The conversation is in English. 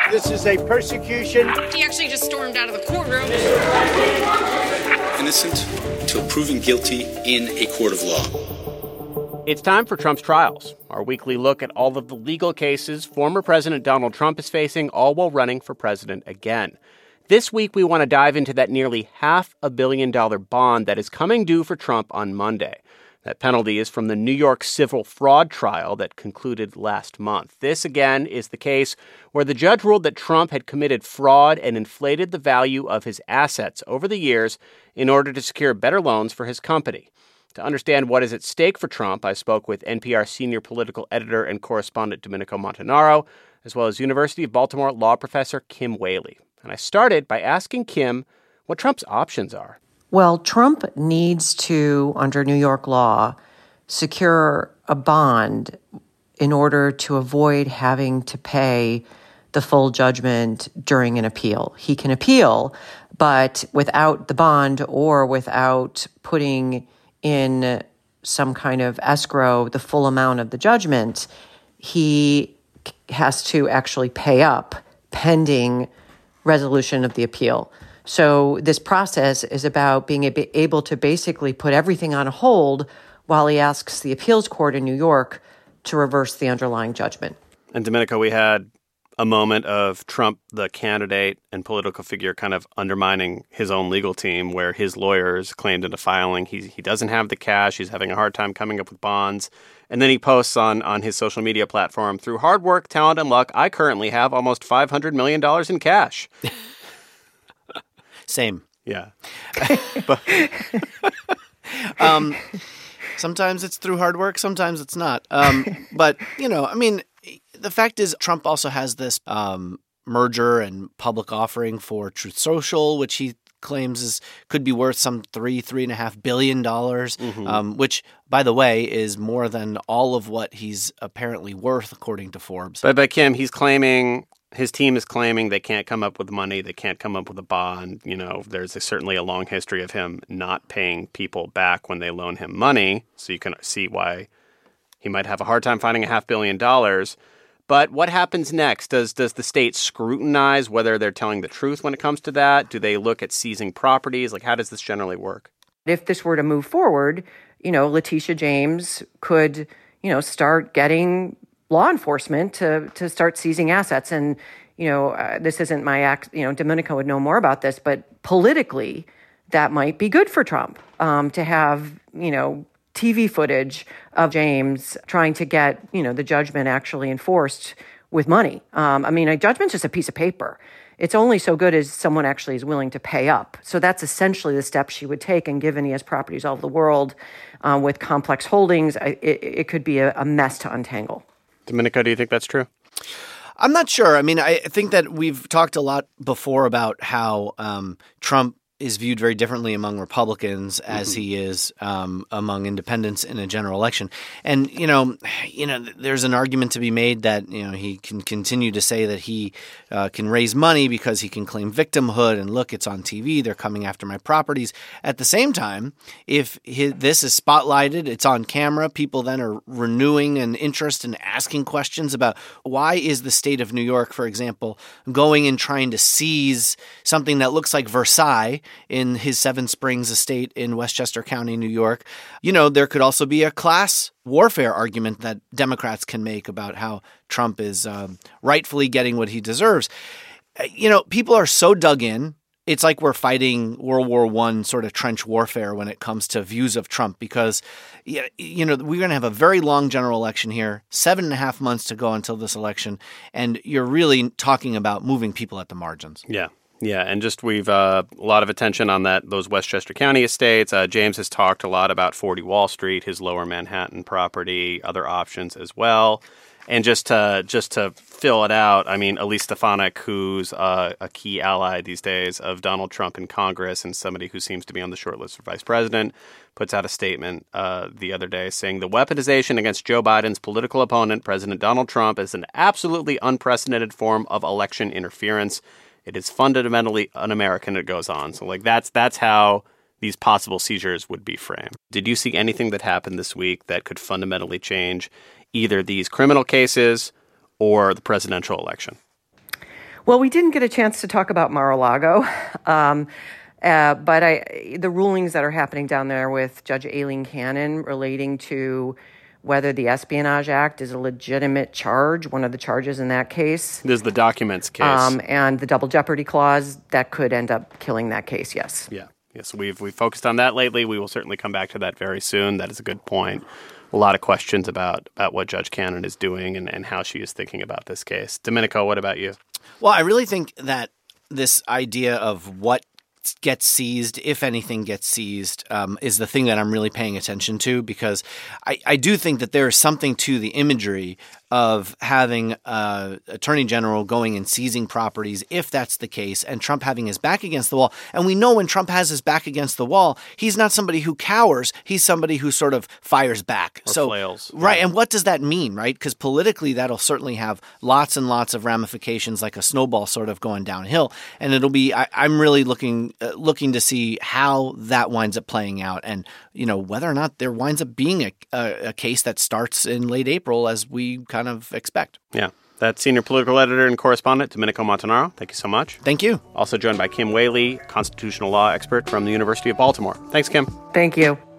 This is a persecution. He actually just stormed out of the courtroom. Innocent till proven guilty in a court of law. It's time for Trump's Trials, our weekly look at all of the legal cases former President Donald Trump is facing, all while running for president again. This week, we want to dive into that nearly $500 million bond that is coming due for Trump on Monday. That penalty is from the New York civil fraud trial that concluded last month. This, again, is the case where the judge ruled that Trump had committed fraud and inflated the value of his assets over the years in order to secure better loans for his company. To understand what is at stake for Trump, I spoke with NPR senior political editor and correspondent Domenico Montanaro, as well as University of Baltimore law professor Kim Whaley. And I started by asking Kim what Trump's options are. Well, Trump needs to, under New York law, secure a bond in order to avoid having to pay the full judgment during an appeal. He can appeal, but without the bond or without putting in some kind of escrow the full amount of the judgment, he has to actually pay up pending resolution of the appeal. So this process is about being able to basically put everything on hold while he asks the appeals court in New York to reverse the underlying judgment. And Domenico, we had a moment of Trump, the candidate and political figure, kind of undermining his own legal team, where his lawyers claimed in a filing he doesn't have the cash, he's having a hard time coming up with bonds. And then he posts on his social media platform, "Through hard work, talent, and luck, I currently have almost $500 million in cash." Same. Yeah. Sometimes it's through hard work, sometimes it's not. But, the fact is Trump also has this merger and public offering for Truth Social, which he claims could be worth some $3.5 billion, which, by the way, is more than all of what he's apparently worth, according to Forbes. But Kim, his team is claiming they can't come up with money, they can't come up with a bond. There's certainly a long history of him not paying people back when they loan him money, so you can see why he might have a hard time finding $500 million. But what happens next? Does the state scrutinize whether they're telling the truth when it comes to that? Do they look at seizing properties? How does this generally work? If this were to move forward, Letitia James could, start getting law enforcement to start seizing assets. And, this isn't my act, Domenico would know more about this, but politically, that might be good for Trump to have, TV footage of James trying to get, the judgment actually enforced with money. A judgment's just a piece of paper. It's only so good as someone actually is willing to pay up. So that's essentially the step she would take. And given he has properties all over the world with complex holdings, it could be a mess to untangle. Domenico, do you think that's true? I'm not sure. I think that we've talked a lot before about how Trump is viewed very differently among Republicans as he is among independents in a general election. And, there's an argument to be made that, he can continue to say that he can raise money because he can claim victimhood and look, it's on TV, they're coming after my properties. At the same time, if this is spotlighted, it's on camera, people then are renewing an interest in asking questions about why is the state of New York, for example, going and trying to seize something that looks like Versailles in his Seven Springs estate in Westchester County, New York. There could also be a class warfare argument that Democrats can make about how Trump is rightfully getting what he deserves. People are so dug in. It's like we're fighting World War I sort of trench warfare when it comes to views of Trump because, we're going to have a very long general election here, 7.5 months to go until this election, and you're really talking about moving people at the margins. Yeah. Yeah, and we've a lot of attention on those Westchester County estates. James has talked a lot about 40 Wall Street, his lower Manhattan property, other options as well. And just to fill it out, Elise Stefanik, who's a key ally these days of Donald Trump in Congress and somebody who seems to be on the short list for vice president, puts out a statement the other day saying the weaponization against Joe Biden's political opponent, President Donald Trump, is an absolutely unprecedented form of election interference. It is fundamentally un-American, it goes on. So that's how these possible seizures would be framed. Did you see anything that happened this week that could fundamentally change either these criminal cases or the presidential election? Well, we didn't get a chance to talk about Mar-a-Lago, but the rulings that are happening down there with Judge Aileen Cannon relating to whether the Espionage Act is a legitimate charge, one of the charges in that case. This is the documents case. And the double jeopardy clause, that could end up killing that case, yes. Yeah. Yes, we've focused on that lately. We will certainly come back to that very soon. That is a good point. A lot of questions about what Judge Cannon is doing and how she is thinking about this case. Domenico, what about you? Well, I really think that this idea of what gets seized, if anything gets seized, is the thing that I'm really paying attention to, because I do think that there is something to the imagery of having Attorney General going and seizing properties, if that's the case, and Trump having his back against the wall. And we know when Trump has his back against the wall, he's not somebody who cowers. He's somebody who sort of fires back. Or flails. Right. And what does that mean, right? Because politically, that'll certainly have lots and lots of ramifications, like a snowball sort of going downhill. And it'll be, I'm really looking to see how that winds up playing out, and, you know, whether or not there winds up being a case that starts in late April, as we kind of expect. Yeah. That's senior political editor and correspondent Domenico Montanaro. Thank you so much. Thank you. Also joined by Kim Whaley, constitutional law expert from the University of Baltimore. Thanks, Kim. Thank you.